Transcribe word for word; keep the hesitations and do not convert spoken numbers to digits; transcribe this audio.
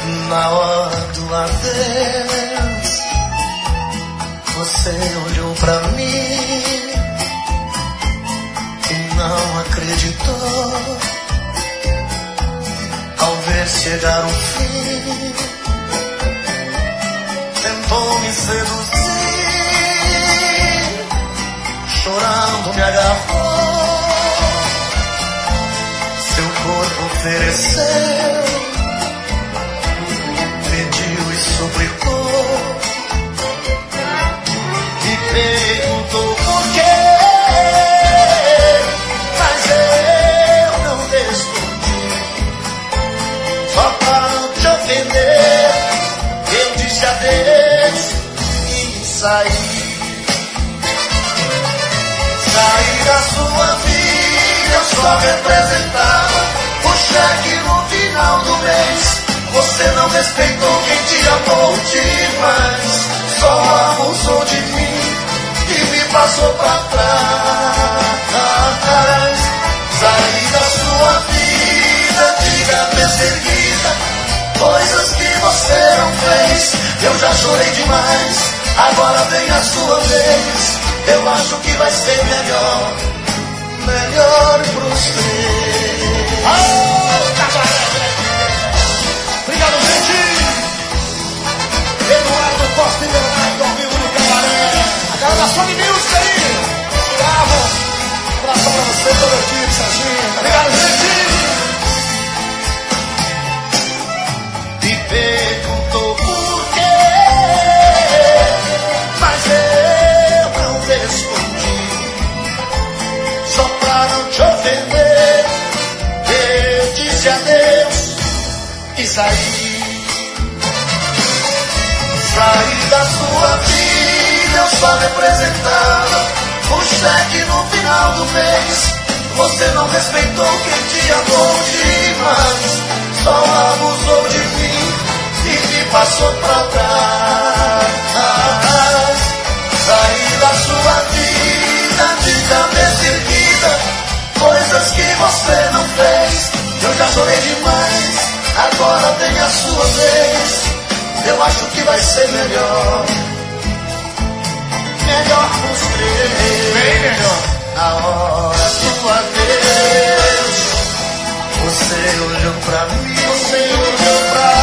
Na hora do adeus, você olhou pra mim e não acreditou. Ao ver chegar o fim, tentou me seduzir, chorando me agarrou, seu corpo ofereceu, pediu e suplicou, me perguntou por quê, mas eu não respondi, só para não te ofender, eu disse adeus e saí. Saí da sua vida, eu só representava o cheque no final do mês. Você não respeitou quem te amou demais, só abusou de mim e me passou pra trás. Saí da sua vida de cabeça erguida, coisas que você não fez. Eu já chorei demais, agora vem a sua vez. Eu acho que vai ser melhor, melhor pros três. Oh, cabaré! Obrigado, gente! Eduardo Costa e Leonardo ao vivo no cabaré. A galera da Sony Music aí! Bravo! Um abraço pra você, todo o time, Serginho. Obrigado, gente! Me perguntou por quê, mas eu não respondi, só pra não te ofender. Eu disse adeus e saí. Saí da sua vida, eu só representava o cheque no final do mês. Você não respeitou quem te amou demais, só abusou de mim e me passou pra trás. Saí da sua vida de cabeça erguida, coisas que você não fez. Eu já chorei demais, agora vem a sua vez. Eu acho que vai ser melhor, melhor pros três. Bem melhor. Na hora do adeus, você olhou pra mim, você olhou pra